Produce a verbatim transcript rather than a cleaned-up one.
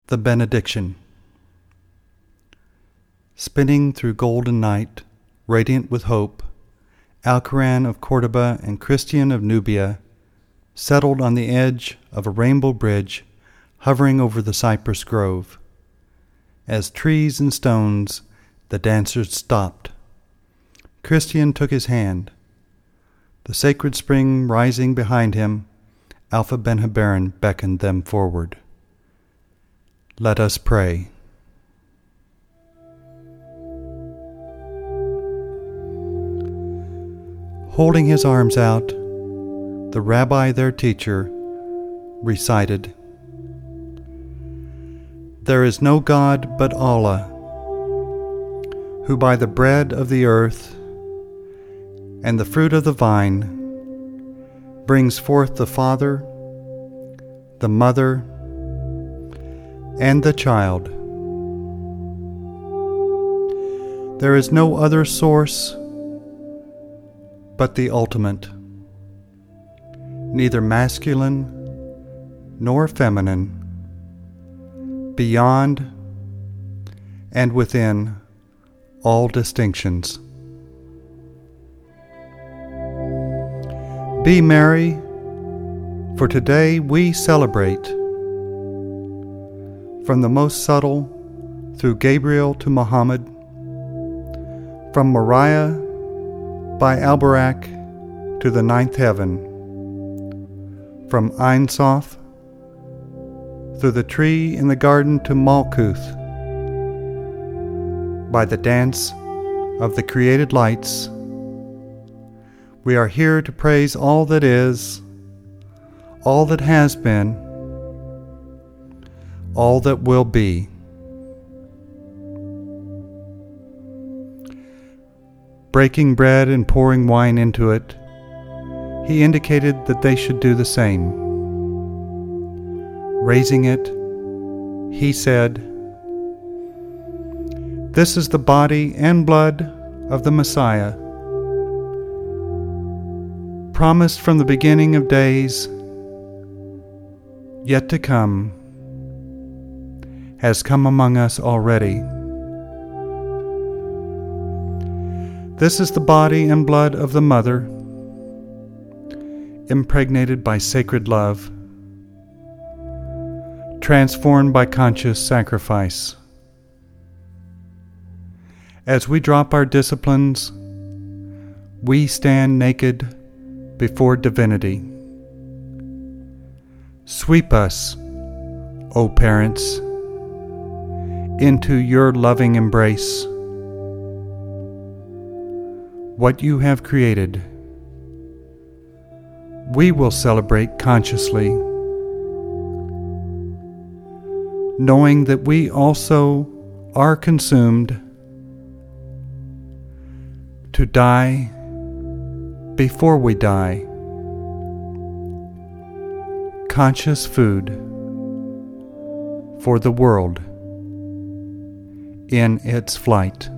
The Benediction. Spinning through golden night, radiant with hope, Alcoran of Cordoba and Christian of Nubia settled on the edge of a rainbow bridge hovering over the cypress grove. As trees and stones, the dancers stopped. Christian took his hand. The sacred spring rising behind him, Alpha Ben Habaran beckoned them forward. Let us pray. Holding his arms out, the rabbi, their teacher, recited, There is no God but Allah, who by the bread of the earth and the fruit of the vine brings forth the Father, the Mother, and the child. There is no other source but the ultimate, neither masculine nor feminine, beyond and within all distinctions. Be merry, for today we celebrate, from the most subtle through Gabriel to Muhammad, from Moriah by Albarak to the ninth heaven, from Ein Sof through the tree in the garden to Malkuth, by the dance of the created lights. We are here to praise all that is, all that has been, all that will be. Breaking bread and pouring wine into it, he indicated that they should do the same. Raising it, he said, This is the body and blood of the Messiah, promised from the beginning of days, yet to come, has come among us already. This is the body and blood of the Mother, impregnated by sacred love, transformed by conscious sacrifice. As we drop our disciplines, we stand naked before divinity. Sweep us, O parents, into your loving embrace. What you have created, we will celebrate consciously, knowing that we also are consumed to die before we die. Conscious food for the world in its flight.